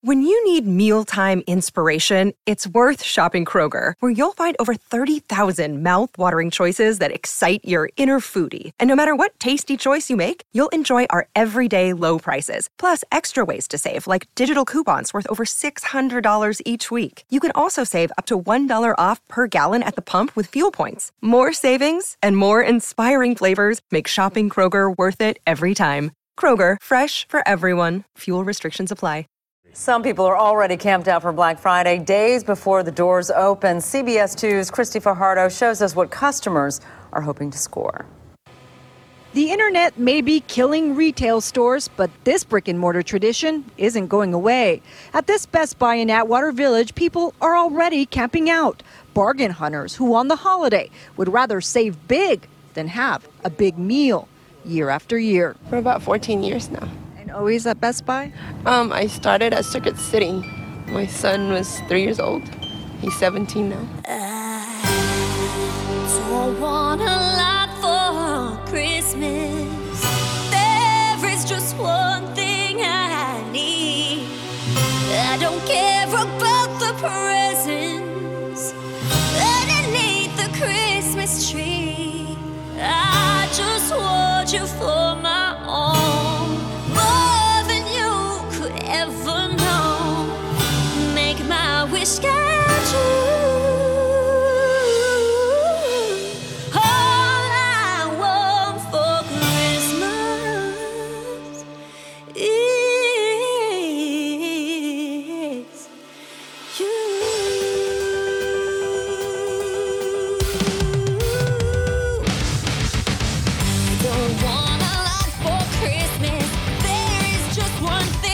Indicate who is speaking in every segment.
Speaker 1: When you need mealtime inspiration, it's worth shopping Kroger, where you'll find over 30,000 mouth-watering choices that excite your inner foodie. And no matter what tasty choice you make, you'll enjoy our everyday low prices, plus extra ways to save, like digital coupons worth over $600 each week. You can also save up to $1 off per gallon at the pump with fuel points. More savings and more inspiring flavors make shopping Kroger worth it every time. Kroger, fresh for everyone. Fuel restrictions apply.
Speaker 2: Some people are already camped out for Black Friday, days before the doors open. CBS 2's Christy Fajardo shows us what customers are hoping to score.
Speaker 3: The internet may be killing retail stores, but this brick and mortar tradition isn't going away. At this Best Buy in Atwater Village, people are already camping out. Bargain hunters who on the holiday would rather save big than have a big meal year after year.
Speaker 4: For about 14 years now.
Speaker 3: Always at Best Buy?
Speaker 4: I started at Circuit City. My son was 3 years old. He's 17 now.
Speaker 5: I don't want a lot for Christmas. There is just one thing I need. I don't care about the presents underneath the Christmas tree. I just want you for my own. Ever know, make my wish come true. All I want for Christmas is you. I don't want a lot for Christmas. There is just one thing.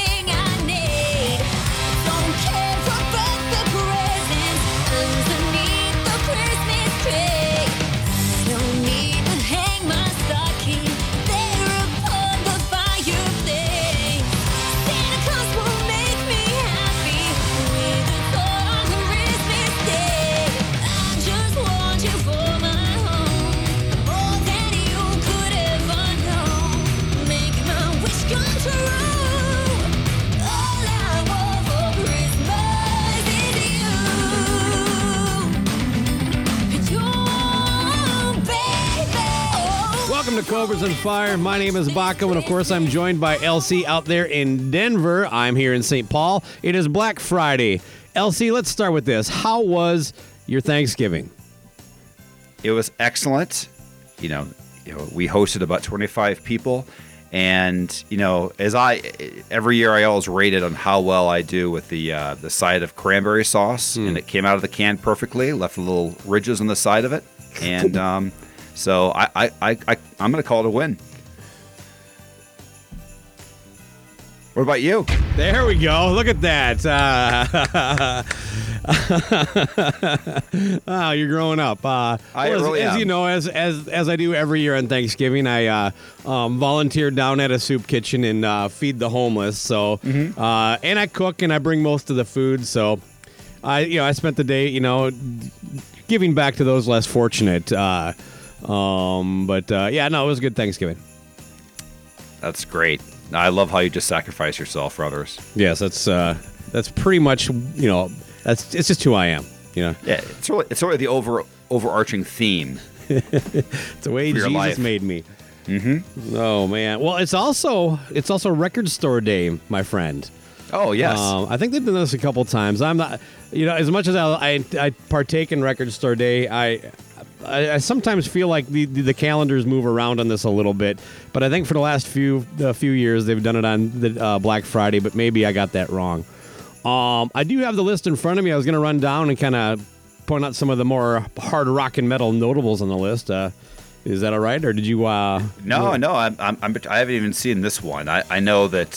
Speaker 6: Welcome to Cobras and Fire. My name is Baco, and of course, I'm joined by LC out there in Denver. I'm here in St. Paul. It is Black Friday. LC, let's start with this. How was your Thanksgiving?
Speaker 7: It was excellent. You know, we hosted about 25 people, and every year I always rate it on how well I do with the side of cranberry sauce, and it came out of the can perfectly. Left little ridges on the side of it, and so I'm going to call it a win. What about you?
Speaker 6: There we go. Look at that. Oh, you're growing up. As you know, as I do every year on Thanksgiving, I volunteer down at a soup kitchen and feed the homeless. So, and I cook and I bring most of the food. So, I spent the day, giving back to those less fortunate. It was a good Thanksgiving.
Speaker 7: That's great. I love how you just sacrifice yourself for others.
Speaker 6: Yes, that's pretty much, it's just who I am,
Speaker 7: Yeah, it's really the overarching theme.
Speaker 6: It's the way Jesus made me. Mm-hmm. Oh man. Well, it's also Record Store Day, my friend.
Speaker 7: Oh yes.
Speaker 6: I think they've done this a couple times. I'm not, as much as I partake in Record Store Day, I sometimes feel like the calendars move around on this a little bit, but I think for the last few years they've done it on the Black Friday, but maybe I got that wrong. I do have the list in front of me. I was going to run down and kind of point out some of the more hard rock and metal notables on the list. Is that all right, or did you?
Speaker 7: No. I haven't even seen this one. I know that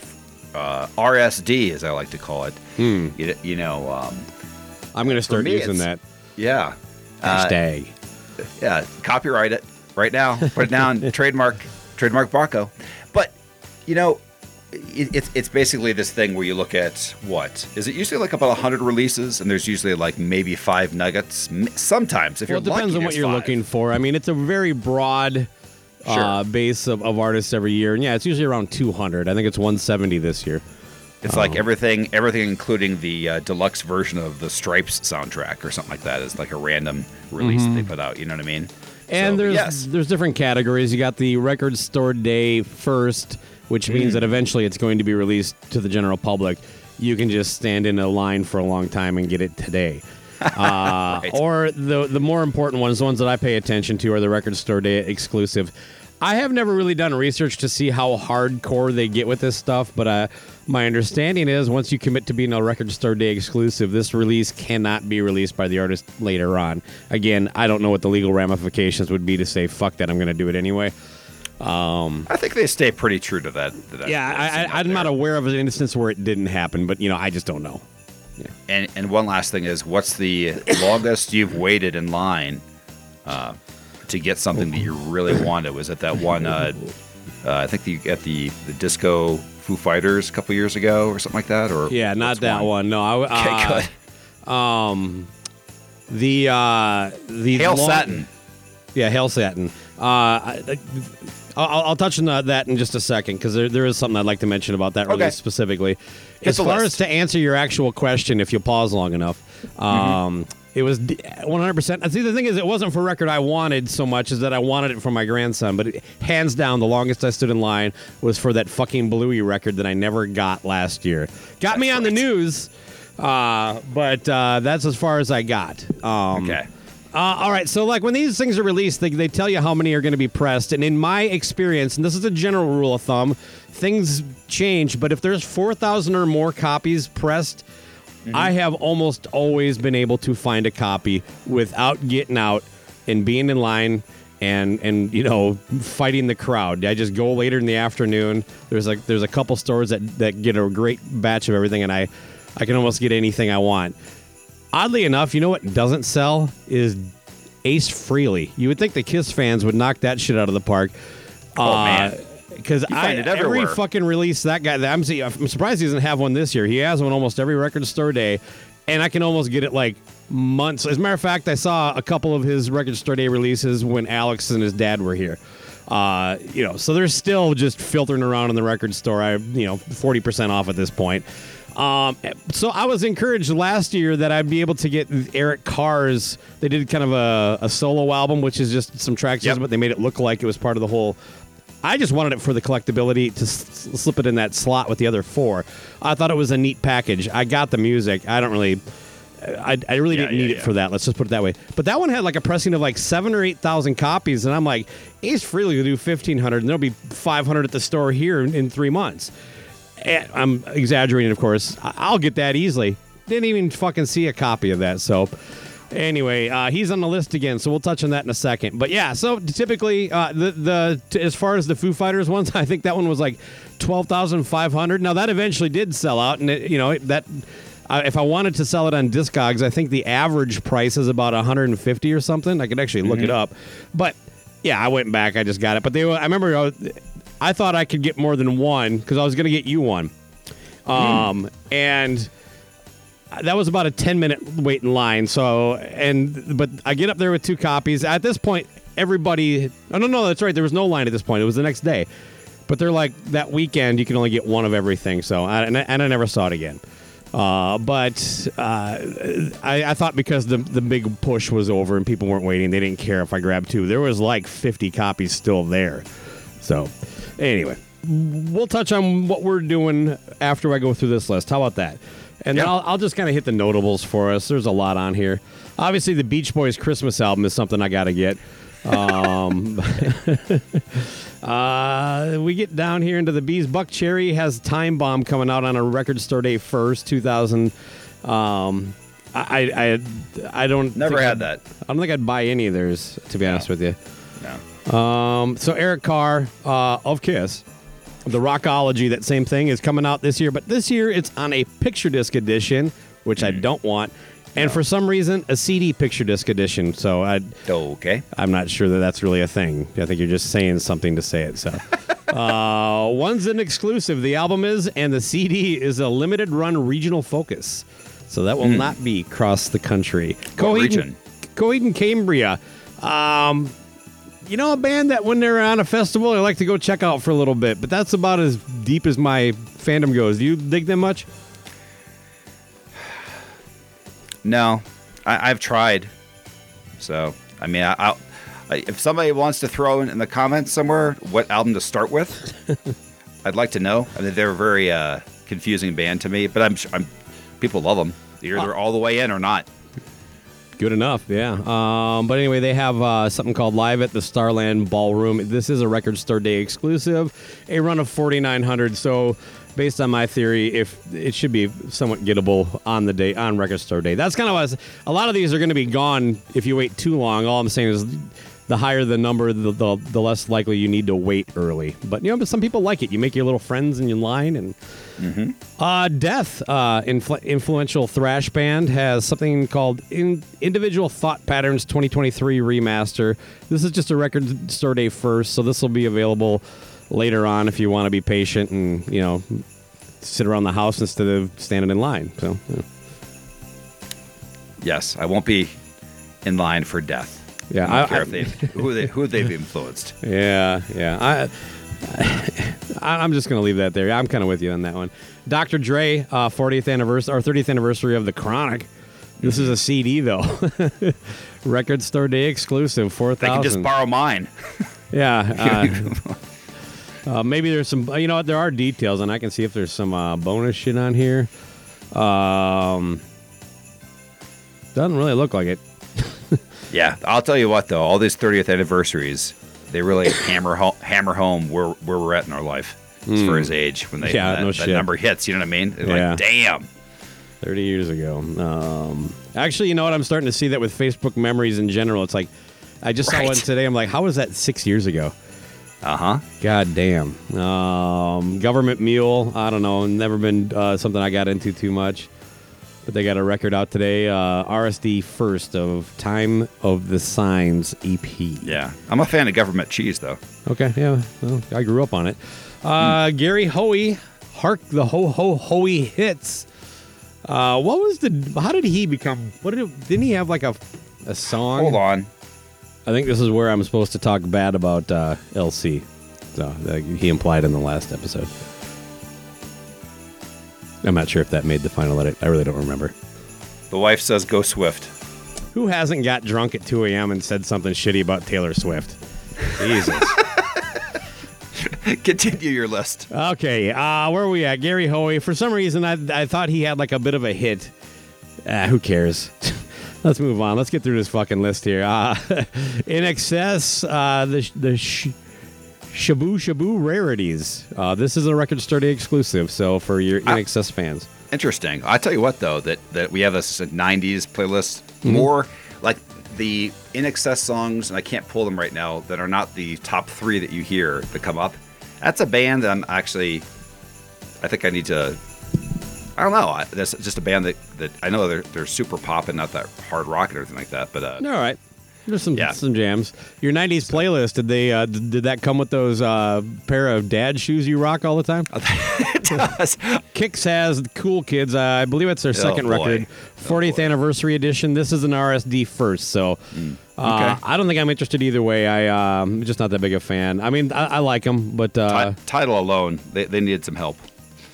Speaker 7: RSD, as I like to call it.
Speaker 6: I'm going to start using that.
Speaker 7: Yeah.
Speaker 6: Hashtag.
Speaker 7: Yeah, copyright it right now. Put it down. Trademark Baco. But it's basically this thing where you look at what is it usually like about 100 releases, and there's usually like maybe 5 nuggets. Sometimes, if you're lucky,
Speaker 6: it depends on what you're
Speaker 7: 5.
Speaker 6: looking for. I mean, it's a very broad base of artists every year, and yeah, it's usually around 200. I think it's 170 this year.
Speaker 7: It's like everything, including the deluxe version of the Stripes soundtrack or something like that, is like a random release that they put out. You know what I mean?
Speaker 6: And
Speaker 7: So,
Speaker 6: there's different categories. You got the record store day first, which means that eventually it's going to be released to the general public. You can just stand in a line for a long time and get it today. Or the more important ones, the ones that I pay attention to, are the record store day exclusive. I have never really done research to see how hardcore they get with this stuff, but my understanding is once you commit to being a record store day exclusive, this release cannot be released by the artist later on. Again, I don't know what the legal ramifications would be to say, fuck that, I'm going to do it anyway.
Speaker 7: I think they stay pretty true to that.
Speaker 6: I'm not aware of an instance where it didn't happen, but I just don't know.
Speaker 7: Yeah. And one last thing is, what's the longest you've waited in line to get something that you really wanted? Was it that one? I think you got the Disco Foo Fighters a couple years ago or something like that. Or
Speaker 6: not that one. No,
Speaker 7: okay, good.
Speaker 6: The
Speaker 7: Hail Satin.
Speaker 6: Yeah, Hail Satin. I'll touch on that in just a second, because there is something I'd like to mention about that release specifically. As far as to answer your actual question, if you pause long enough, it was 100%. See, the thing is, it wasn't for a record I wanted so much as that I wanted it for my grandson. But hands down, the longest I stood in line was for that fucking Bluey record that I never got last year. Got me on the news, but that's as far as I got.
Speaker 7: Okay.
Speaker 6: All right, so like when these things are released, they tell you how many are going to be pressed. And in my experience, and this is a general rule of thumb, things change, but if there's 4,000 or more copies pressed, I have almost always been able to find a copy without getting out and being in line and fighting the crowd. I just go later in the afternoon. There's a couple stores that get a great batch of everything, and I can almost get anything I want. Oddly enough, you know what doesn't sell is Ace Frehley. You would think the Kiss fans would knock that shit out of the park.
Speaker 7: Oh, man.
Speaker 6: Because every fucking release that guy, I'm surprised he doesn't have one this year. He has one almost every record store day, and I can almost get it like months. As a matter of fact, I saw a couple of his record store day releases when Alex and his dad were here. So they're still just filtering around in the record store. 40% off at this point. So I was encouraged last year that I'd be able to get Eric Carr's. They did kind of a solo album, which is just some tracks, but they made it look like it was part of the whole. I just wanted it for the collectability to slip it in that slot with the other four. I thought it was a neat package. I got the music. I don't really. I really didn't need it for that. Let's just put it that way. But that one had like a pressing of like 7,000 or 8,000 copies, and I'm like, Ace Frehley will do 1,500, and there'll be 500 at the store here in 3 months. I'm exaggerating, of course. I'll get that easily. Didn't even fucking see a copy of that. So, anyway, he's on the list again. So we'll touch on that in a second. But yeah, so typically, as far as the Foo Fighters ones, I think that one was like 12,500. Now that eventually did sell out, and if I wanted to sell it on Discogs, I think the average price is about 150 or something. I could actually look it up. But yeah, I went back. I just got it. But I remember. I thought I could get more than one because I was going to get you one. And that was about a 10-minute wait in line. But I get up there with 2 copies. At this point, everybody... Oh, no, that's right. There was no line at this point. It was the next day. But they're like, that weekend, you can only get one of everything. So, and I never saw it again. But I thought because the big push was over and people weren't waiting, they didn't care if I grabbed 2. There was like 50 copies still there. So... Anyway, we'll touch on what we're doing after I go through this list. How about that? And then I'll just kind of hit the notables for us. There's a lot on here. Obviously, the Beach Boys Christmas album is something I got to get. We get down here into the Bees. Buck Cherry has Time Bomb coming out on a record store day first, 2000. I don't
Speaker 7: never had that.
Speaker 6: I don't think I'd buy any of theirs, to be honest with you.
Speaker 7: No.
Speaker 6: So Eric Carr of Kiss, the Rockology, that same thing, is coming out this year. But this year it's on a picture disc edition, which I don't want. And for some reason, a CD picture disc edition. So I'm not sure that that's really a thing. I think you're just saying something to say it. So one's an exclusive, the album is, and the CD is a limited run regional focus. So that will not be across the country.
Speaker 7: What region?
Speaker 6: Coheed and Cambria. You know, a band that when they're on a festival, I like to go check out for a little bit, but that's about as deep as my fandom goes. Do you dig them much?
Speaker 7: No, I've tried. So, I mean, if somebody wants to throw in the comments somewhere what album to start with, I'd like to know. I mean, they're a very confusing band to me, but I'm people love them. Either they're all the way in or not.
Speaker 6: Good enough, yeah. But anyway, they have something called Live at the Starland Ballroom. This is a Record Store Day exclusive, a run of 4,900. So, based on my theory, if it should be somewhat gettable on the day on Record Store Day. That's kind of a lot of these are going to be gone if you wait too long. All I'm saying is, the higher the number, the less likely you need to wait early. But but some people like it. You make your little friends in your line and. Mm-hmm. Death, influential thrash band, has something called Individual Thought Patterns 2023 Remaster. This is just a Record Store Day first, so this will be available later on if you want to be patient and, sit around the house instead of standing in line. So, yeah.
Speaker 7: Yes, I won't be in line for Death.
Speaker 6: Yeah,
Speaker 7: I don't care who they've influenced.
Speaker 6: Yeah. I'm just going to leave that there. I'm kind of with you on that one. Dr. Dre, 40th anniversary or 30th anniversary of The Chronic. This is a CD, though. Record Store Day exclusive, 4,000.
Speaker 7: They can just borrow mine.
Speaker 6: Yeah. Maybe there's some, there are details, and I can see if there's some bonus shit on here. Doesn't really look like it.
Speaker 7: Yeah, I'll tell you what, though. All these 30th anniversaries, they really hammer home where we're at in our life as far as age when that number hits. You know what I mean? Like, damn.
Speaker 6: 30 years ago. Actually, you know what? I'm starting to see that with Facebook memories in general. It's like, I just saw one today. I'm like, how was that 6 years ago?
Speaker 7: Uh-huh.
Speaker 6: God damn. Government Mule. I don't know. Never been something I got into too much. But they got a record out today, RSD First of Time of the Signs EP.
Speaker 7: Yeah. I'm a fan of Government Cheese, though.
Speaker 6: Okay, yeah. Well, I grew up on it. Gary Hoey, Hark the Hoey Hits. How did he become, didn't he have like a song?
Speaker 7: Hold on.
Speaker 6: I think this is where I'm supposed to talk bad about LC. So he implied in the last episode. I'm not sure if that made the final edit. I really don't remember.
Speaker 7: The wife says go Swift.
Speaker 6: Who hasn't got drunk at 2 a.m. and said something shitty about Taylor Swift? Jesus.
Speaker 7: Continue your list.
Speaker 6: Okay, where are we at? Gary Hoey. For some reason, I thought he had like a bit of a hit. Who cares? Let's move on. Let's get through this fucking list here. In Excess, the Shabu Shabu Rarities. This is a Record Store Day exclusive, so for your In Excess fans.
Speaker 7: Interesting. I tell you what, though, that we have this 90s playlist, more like the In Excess songs, and I can't pull them right now, that are not the top 3 that you hear that come up. That's a band that I think I need to, I don't know. That's just a band that I know they're super pop and not that hard rock and everything like that. But
Speaker 6: all right. There's some jams. Your 90s playlist, did that come with those pair of dad shoes you rock all the time?
Speaker 7: It does.
Speaker 6: Kix has Cool Kids. I believe it's their second record. 40th anniversary edition. This is an RSD First, so okay. I don't think I'm interested either way. I'm just not that big a fan. I mean, I like them, but...
Speaker 7: title alone, they needed some help.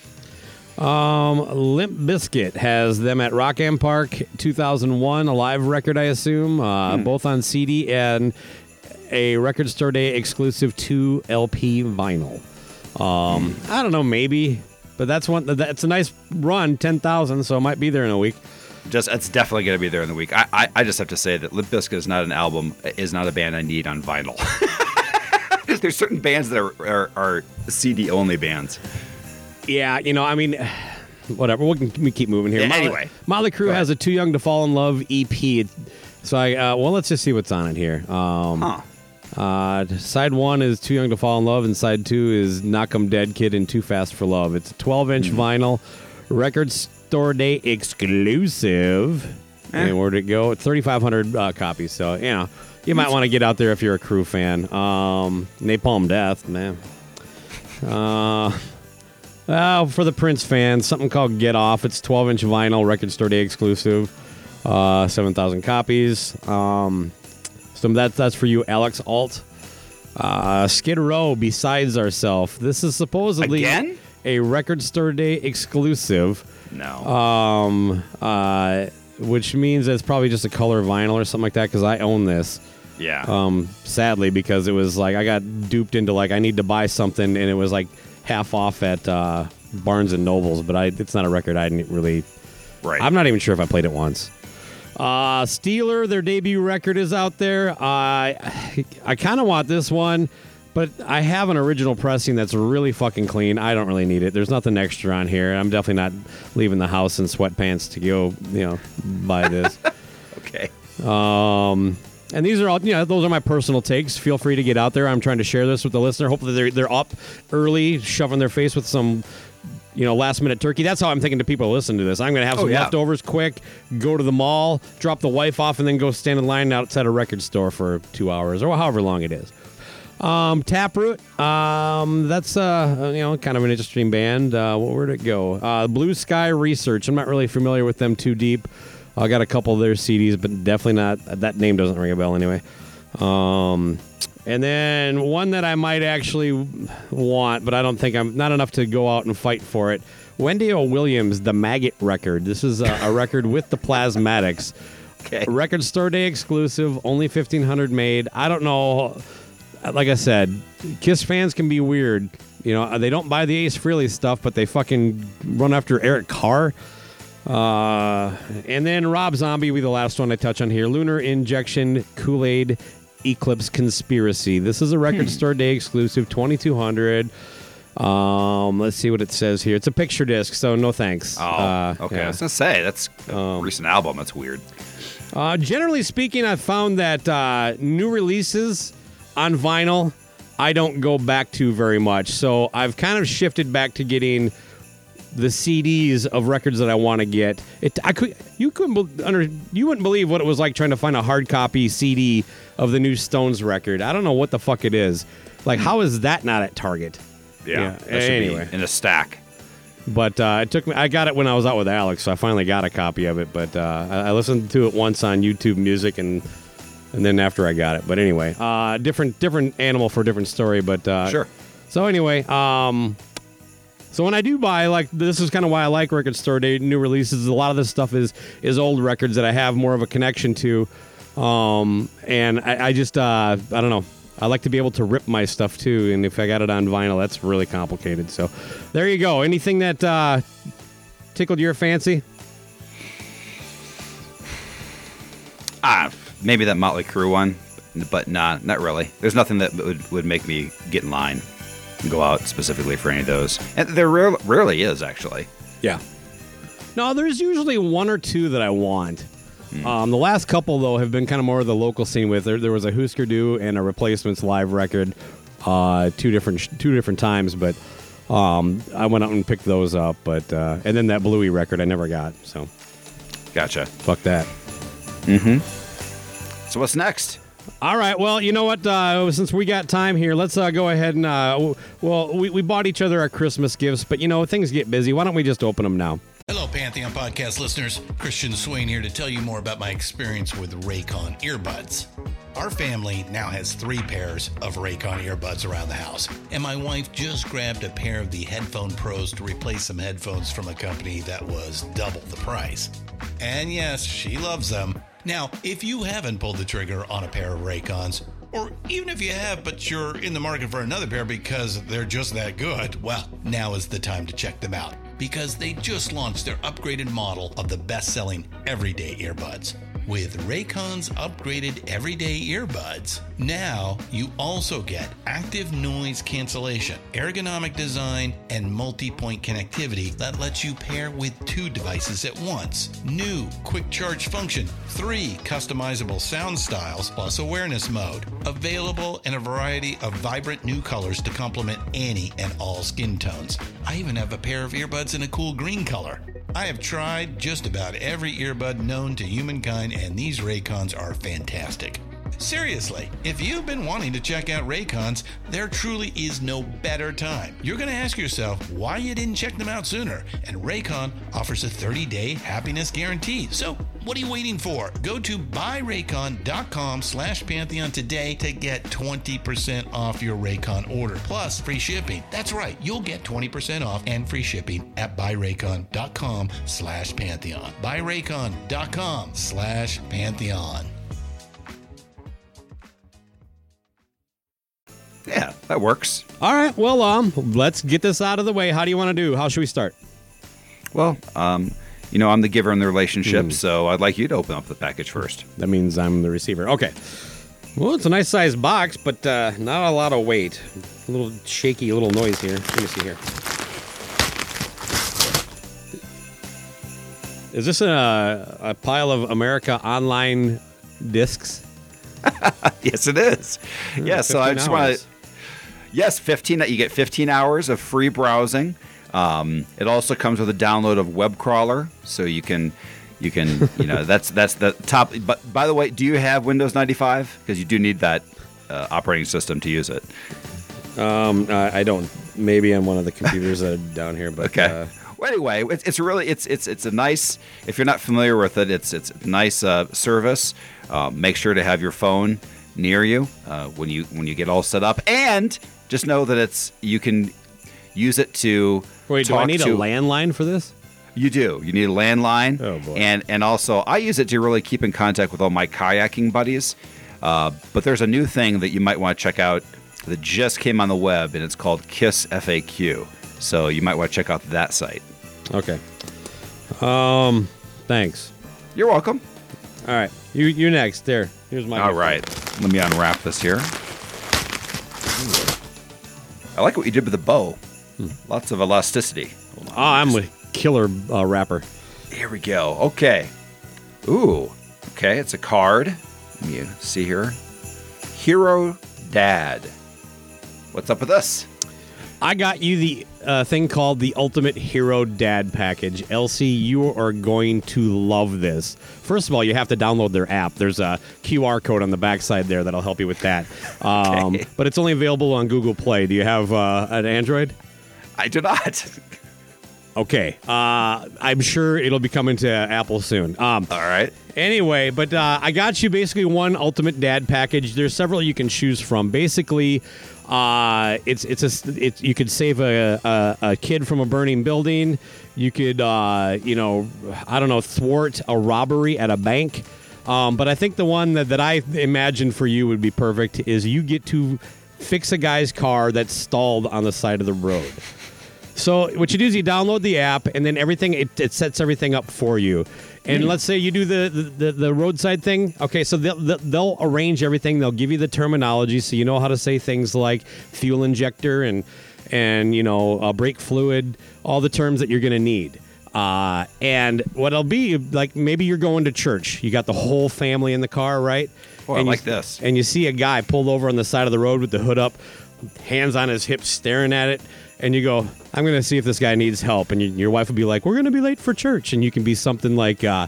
Speaker 6: Limp Bizkit has them at Rock Am Park 2001, a live record, I assume, both on CD and a Record Store Day exclusive 2 LP vinyl. I don't know, maybe, but that's a nice run, 10,000, so it might be there in a week.
Speaker 7: It's definitely going to be there in the week. I just have to say that Limp Bizkit is not an album, is not a band I need on vinyl. There's certain bands that are CD only bands.
Speaker 6: Yeah, I mean, whatever. We keep moving here.
Speaker 7: Yeah, anyway.
Speaker 6: Motley Crue has a Too Young to Fall in Love EP. So let's just see what's on it here. Side 1 is Too Young to Fall in Love, and side 2 is Knock 'Em Dead Kid and Too Fast for Love. It's a 12-inch vinyl, Record Store Day exclusive. And where'd it go? 3,500 copies. So, you might want to get out there if you're a Crue fan. Napalm Death, man. For the Prince fans, something called Get Off. It's 12-inch vinyl, Record Store Day exclusive, 7,000 copies. So that's for you, Alex Alt. Skid Row, Besides Ourself. This is supposedly
Speaker 7: Again?
Speaker 6: a Record Store Day exclusive.
Speaker 7: No.
Speaker 6: Which means it's probably just a color vinyl or something like that, because I own this.
Speaker 7: Yeah.
Speaker 6: Sadly, because it was like I got duped into like I need to buy something, and it was like half off at Barnes and Nobles, but it's not a record I didn't really.
Speaker 7: Right.
Speaker 6: I'm not even sure if I played it once. Steeler, their debut record is out there. I kind of want this one, but I have an original pressing that's really fucking clean. I don't really need it. There's nothing extra on here. I'm definitely not leaving the house in sweatpants to go, buy this.
Speaker 7: Okay.
Speaker 6: And these are all, those are my personal takes. Feel free to get out there. I'm trying to share this with the listener. Hopefully they're up early, shoving their face with some, last minute turkey. That's how I'm thinking to people listening to this. I'm going to have some leftovers quick, go to the mall, drop the wife off, and then go stand in line outside a record store for 2 hours or however long it is. Taproot, that's kind of an interesting band. Where'd it go? Blue Sky Research. I'm not really familiar with them too deep. I got a couple of their CDs, but definitely not. That name doesn't ring a bell anyway. And then one that I might actually want, but I don't think I'm not enough to go out and fight for it. Wendy O. Williams, The Maggot record. This is a record with the Plasmatics.
Speaker 7: Okay.
Speaker 6: Record Store Day exclusive, only 1,500 made. I don't know. Like I said, Kiss fans can be weird. They don't buy the Ace Frehley stuff, but they fucking run after Eric Carr. And then Rob Zombie will be the last one I touch on here. Lunar Injection, Kool-Aid, Eclipse Conspiracy. This is a Record Store Day exclusive, 2,200. Let's see what it says here. It's a picture disc, so no thanks.
Speaker 7: Oh, okay.
Speaker 6: Yeah.
Speaker 7: I was going to say, that's a recent album. That's weird.
Speaker 6: Generally speaking, I've found that new releases on vinyl, I don't go back to very much. So I've kind of shifted back to getting the CDs of records that I want to get. You wouldn't believe what it was like trying to find a hard copy CD of the new Stones record. I don't know what the fuck it is. Like, how is that not at Target?
Speaker 7: Yeah. That should
Speaker 6: anyway,
Speaker 7: be in a stack.
Speaker 6: But it took me. I got it when I was out with Alex, so I finally got a copy of it. But I listened to it once on YouTube Music, and then after I got it. But anyway, different animal for a different story. But
Speaker 7: Sure.
Speaker 6: So anyway, so when I do buy, this is kind of why I like Record Store Day new releases. A lot of this stuff is old records that I have more of a connection to, and I just I don't know. I like to be able to rip my stuff too, and if I got it on vinyl, that's really complicated. So there you go. Anything that tickled your fancy?
Speaker 7: Maybe that Motley Crue one, but not really. There's nothing that would make me get in line and go out specifically for any of those. And there rarely is, actually.
Speaker 6: Yeah. No, there's usually one or two that I want. The last couple, though, have been kind of more of the local scene with. There was a Husker Du and a Replacements live record, two different times, but I went out and picked those up. But and then that Bluey record I never got. So,
Speaker 7: Gotcha.
Speaker 6: Fuck that.
Speaker 7: Mm-hmm. So what's next?
Speaker 6: All right. Well, you know what? Since we got time here, let's go ahead and we bought each other our Christmas gifts, but things get busy. Why don't we just open them now?
Speaker 8: Hello, Pantheon Podcast listeners. Christian Swain here to tell you more about my experience with Raycon earbuds. Our family now has 3 pairs of Raycon earbuds around the house, and my wife just grabbed a pair of the Headphone Pros to replace some headphones from a company that was double the price. And yes, she loves them. Now, if you haven't pulled the trigger on a pair of Raycons, or even if you have, but you're in the market for another pair because they're just that good, well, now is the time to check them out, because they just launched their upgraded model of the best-selling everyday earbuds. With Raycon's upgraded everyday earbuds, now you also get active noise cancellation, ergonomic design, and multi-point connectivity that lets you pair with 2 devices at once. New quick charge function, 3 customizable sound styles, plus awareness mode. Available in a variety of vibrant new colors to complement any and all skin tones. I even have a pair of earbuds in a cool green color. I have tried just about every earbud known to humankind, and these Raycons are fantastic. Seriously, if you've been wanting to check out Raycons, there truly is no better time. You're going to ask yourself why you didn't check them out sooner, and Raycon offers a 30-day happiness guarantee. So what are you waiting for? Go to buyraycon.com/Pantheon today to get 20% off your Raycon order, plus free shipping. That's right, you'll get 20% off and free shipping at buyraycon.com/Pantheon. buyraycon.com/Pantheon.
Speaker 7: Yeah, that works.
Speaker 6: All right. Well, let's get this out of the way. How do you want to do? How should we start?
Speaker 7: Well, I'm the giver in the relationship, so I'd like you to open up the package first.
Speaker 6: That means I'm the receiver. Okay. Well, it's a nice sized box, but not a lot of weight. A little shaky little noise here. Let me see here. Is this a pile of America Online discs?
Speaker 7: Yes, it is. Yeah, so I just want to... Yes, 15. You get 15 hours of free browsing. It also comes with a download of web crawler, so you can that's the top. But by the way, do you have Windows 95? Because you do need that operating system to use it.
Speaker 6: I don't. Maybe on one of the computers that are down here. But
Speaker 7: okay. Well, anyway, it's a nice. If you're not familiar with it, it's a nice service. Make sure to have your phone near you when you get all set up, and just know that you can use it to.
Speaker 6: Wait, do I need a landline for this?
Speaker 7: You do. You need a landline.
Speaker 6: Oh boy.
Speaker 7: And also, I use it to really keep in contact with all my kayaking buddies. But there's a new thing that you might want to check out that just came on the web, and it's called KISS FAQ. So you might want to check out that site.
Speaker 6: Okay. Thanks.
Speaker 7: You're welcome.
Speaker 6: All right. You next. There. Here's my.
Speaker 7: All right. Let me unwrap this here. I like what you did with the bow. Lots of elasticity.
Speaker 6: I'm a killer wrapper.
Speaker 7: Here we go. Okay. Ooh. Okay. It's a card. Let me see here. Hero Dad. What's up with this?
Speaker 6: I got you the thing called the Ultimate Hero Dad Package. Elsie, you are going to love this. First of all, you have to download their app. There's a QR code on the backside there that'll help you with that.
Speaker 7: Okay.
Speaker 6: But it's only available on Google Play. Do you have an Android?
Speaker 7: I do not.
Speaker 6: Okay. I'm sure it'll be coming to Apple soon.
Speaker 7: All right.
Speaker 6: Anyway, but I got you basically one Ultimate Dad Package. There's several you can choose from. Basically, you could save a kid from a burning building. You could, thwart a robbery at a bank. But I think the one that I imagine for you would be perfect is you get to fix a guy's car that's stalled on the side of the road. So what you do is you download the app, and then everything it sets everything up for you. And let's say you do the roadside thing. Okay, so they'll arrange everything. They'll give you the terminology, so you know how to say things like fuel injector and brake fluid, all the terms that you're going to need. And what it'll be like, maybe you're going to church. You got the whole family in the car, right?
Speaker 7: Oh, I like this.
Speaker 6: And you see a guy pulled over on the side of the road with the hood up, hands on his hips, staring at it. And you go, I'm going to see if this guy needs help. And your wife will be like, we're going to be late for church. And you can be something like, you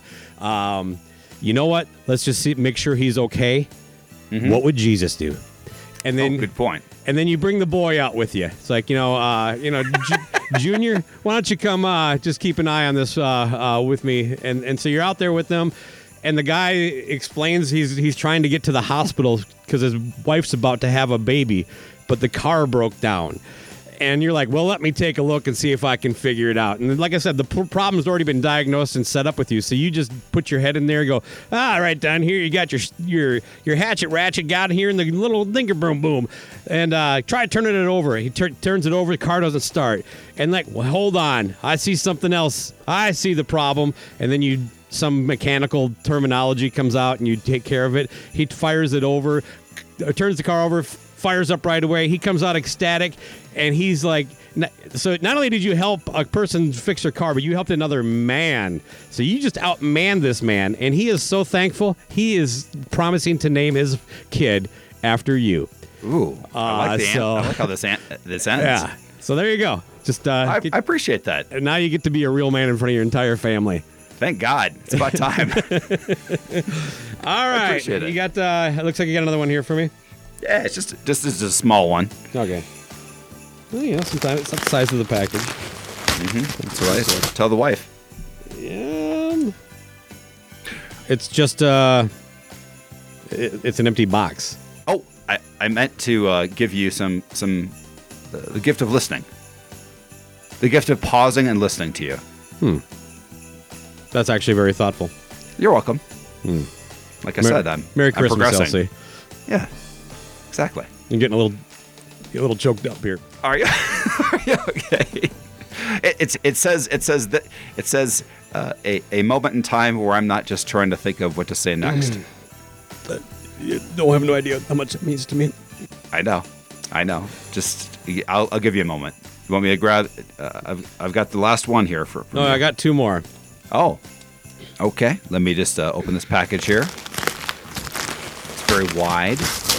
Speaker 6: know what? Let's just make sure he's okay. Mm-hmm. What would Jesus do? And then,
Speaker 7: good point.
Speaker 6: And then you bring the boy out with you. It's like, Junior, why don't you come just keep an eye on this with me? And so you're out there with them. And the guy explains he's trying to get to the hospital because his wife's about to have a baby, but the car broke down. And you're like, well, let me take a look and see if I can figure it out. And like I said, the problem's already been diagnosed and set up with you. So you just put your head in there and go, right down here, you got your hatchet ratchet got here in the little dinker boom boom. And try turning it over. He turns it over, the car doesn't start. And like, well, hold on, I see something else. I see the problem. And then some mechanical terminology comes out and you take care of it. He fires it over, turns the car over, fires up right away. He comes out ecstatic, and he's like, so not only did you help a person fix their car, but you helped another man. So you just outmanned this man, and he is so thankful. He is promising to name his kid after you.
Speaker 7: Ooh, I like how this ends.
Speaker 6: Yeah. So there you go. Just
Speaker 7: I appreciate that.
Speaker 6: And now you get to be a real man in front of your entire family.
Speaker 7: Thank God. It's about time.
Speaker 6: All right.
Speaker 7: appreciate it.
Speaker 6: You got, it looks like you got another one here for me.
Speaker 7: Yeah, it's just a small one.
Speaker 6: Okay. Well, you know, sometimes it's not the size of the package.
Speaker 7: That's what I tell the wife.
Speaker 6: Yeah. It's just, it's an empty box.
Speaker 7: Oh, I meant to give you some the gift of listening. The gift of pausing and listening to you.
Speaker 6: That's actually very thoughtful.
Speaker 7: You're welcome. Like I said,
Speaker 6: Merry
Speaker 7: I'm
Speaker 6: Christmas,
Speaker 7: progressing.
Speaker 6: Elsie.
Speaker 7: Yeah, exactly.
Speaker 6: I'm getting a little choked up here.
Speaker 7: Are you? Are you okay? It says a moment in time where I'm not just trying to think of what to say next.
Speaker 6: You don't have no idea how much it means to me.
Speaker 7: I know. Just I'll give you a moment. You want me to grab? I've got the last one here for.
Speaker 6: No, I got two more.
Speaker 7: Oh, okay. Let me just open this package here. It's very wide.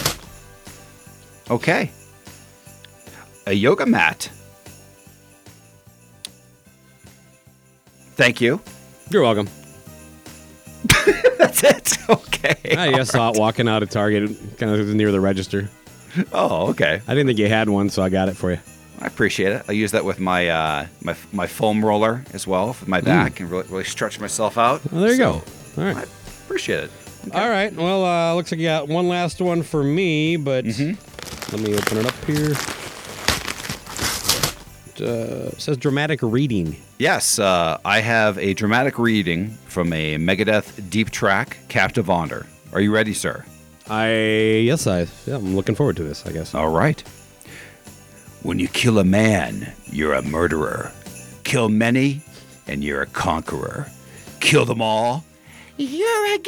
Speaker 7: Okay. A yoga mat. Thank you.
Speaker 6: You're welcome.
Speaker 7: That's it. Okay.
Speaker 6: I saw it walking out of Target, kind of near the register.
Speaker 7: Oh, okay.
Speaker 6: I didn't think you had one, so I got it for you.
Speaker 7: I appreciate it. I use that with my my foam roller as well with my back and really stretch myself out.
Speaker 6: Well, there you go. All right.
Speaker 7: I appreciate it. Okay.
Speaker 6: All right. Well, looks like you got one last one for me, but let me open it up here. It says dramatic reading.
Speaker 7: Yes, I have a dramatic reading from a Megadeth deep track, Captive Honor. Are you ready, sir?
Speaker 6: I'm looking forward to this, I guess.
Speaker 7: All right. When you kill a man, you're a murderer. Kill many, and you're a conqueror. Kill them all, you're a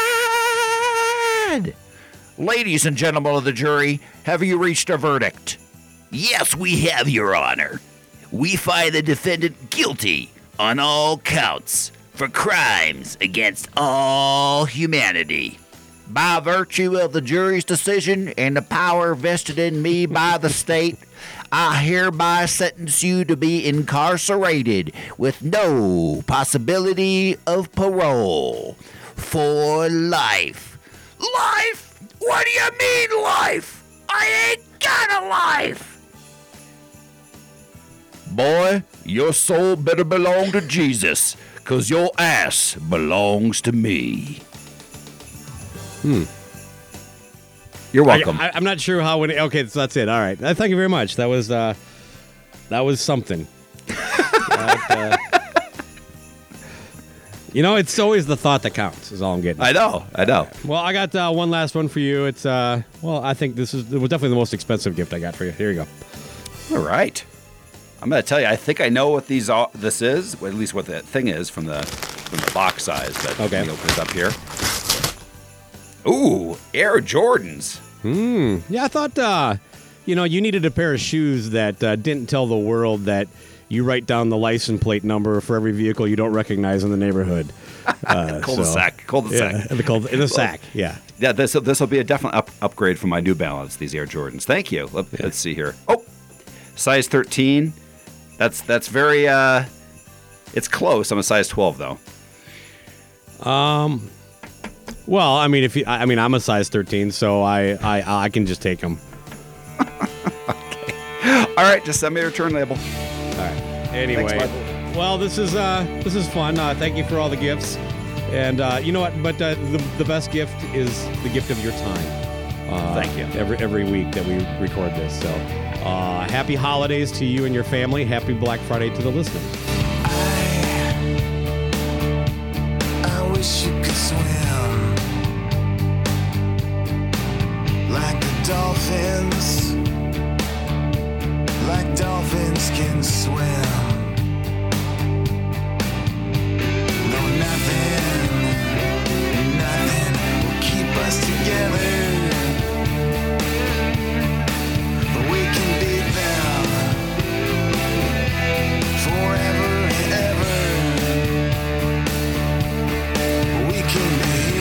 Speaker 7: god. Ladies and gentlemen of the jury, have you reached a verdict? Yes, we have, Your Honor. We find the defendant guilty on all counts for crimes against all humanity. By virtue of the jury's decision and the power vested in me by the state, I hereby sentence you to be incarcerated with no possibility of parole for life. Life? What do you mean life? I ain't got a life. Boy, your soul better belong to Jesus, 'cause your ass belongs to me. You're welcome.
Speaker 6: I'm not sure how. Okay, so that's it. All right. Thank you very much. That was something. It's always the thought that counts. Is all I'm getting.
Speaker 7: I know.
Speaker 6: Well, I got one last one for you. It's I think it was definitely the most expensive gift I got for you. Here you go.
Speaker 7: All right. I'm gonna tell you. I think I know what this is. At least what that thing is from the box size. But
Speaker 6: okay.
Speaker 7: Let me open it up here. Ooh, Air Jordans.
Speaker 6: Yeah, I thought you needed a pair of shoes that didn't tell the world that you write down the license plate number for every vehicle you don't recognize in the neighborhood.
Speaker 7: Cul-de-sac.
Speaker 6: Yeah, in the sack. Yeah.
Speaker 7: Yeah, this will be a definite upgrade from my New Balance. These Air Jordans. Thank you. Let's see here. Oh, size 13. That's very. It's close. I'm a size 12 though.
Speaker 6: Well, I mean, I'm a size 13, so I can just take them.
Speaker 7: Okay. All right, just send me a return label.
Speaker 6: All right. Anyway,
Speaker 7: thanks,
Speaker 6: well, this is fun. Thank you for all the gifts, and you know what? But the best gift is the gift of your time.
Speaker 7: Thank you.
Speaker 6: Every week that we record this. So, happy holidays to you and your family. Happy Black Friday to the listeners.
Speaker 9: I wish you could swim like the dolphins, like dolphins can swim. No, nothing will keep us together, but we can beat them forever and ever. We can be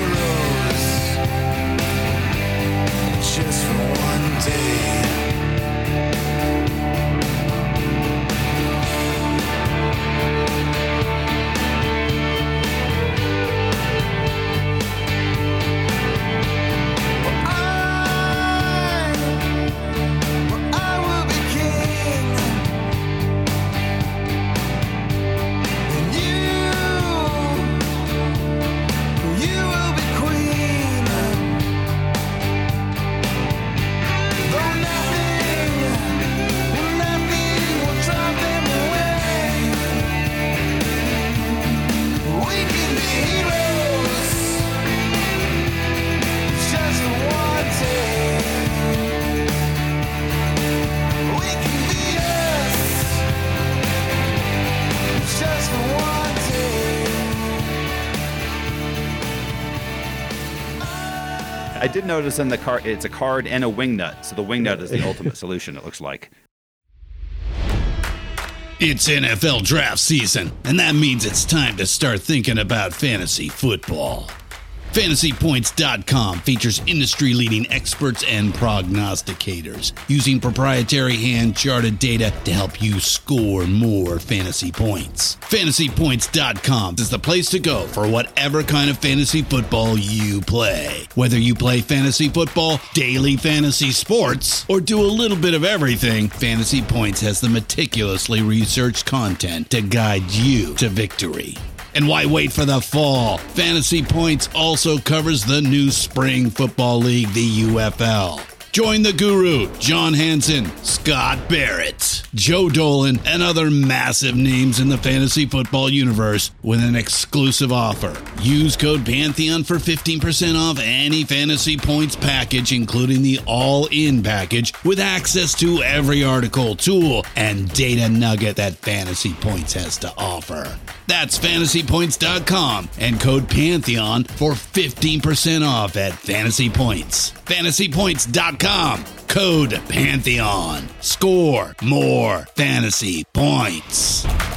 Speaker 7: I did notice in the card, it's a card and a wing nut. So the wing nut is the ultimate solution, it looks like.
Speaker 8: It's NFL draft season, and that means it's time to start thinking about fantasy football. FantasyPoints.com features industry-leading experts and prognosticators using proprietary hand-charted data to help you score more fantasy points. FantasyPoints.com is the place to go for whatever kind of fantasy football you play. Whether you play fantasy football, daily fantasy sports, or do a little bit of everything, Fantasy Points has the meticulously researched content to guide you to victory. And why wait for the fall? Fantasy Points also covers the new spring football league, the UFL. Join the guru, John Hansen, Scott Barrett, Joe Dolan, and other massive names in the fantasy football universe with an exclusive offer. Use code Pantheon for 15% off any Fantasy Points package, including the all-in package, with access to every article, tool, and data nugget that Fantasy Points has to offer. That's FantasyPoints.com and code Pantheon for 15% off at Fantasy Points. FantasyPoints.com, code Pantheon. Score more fantasy points.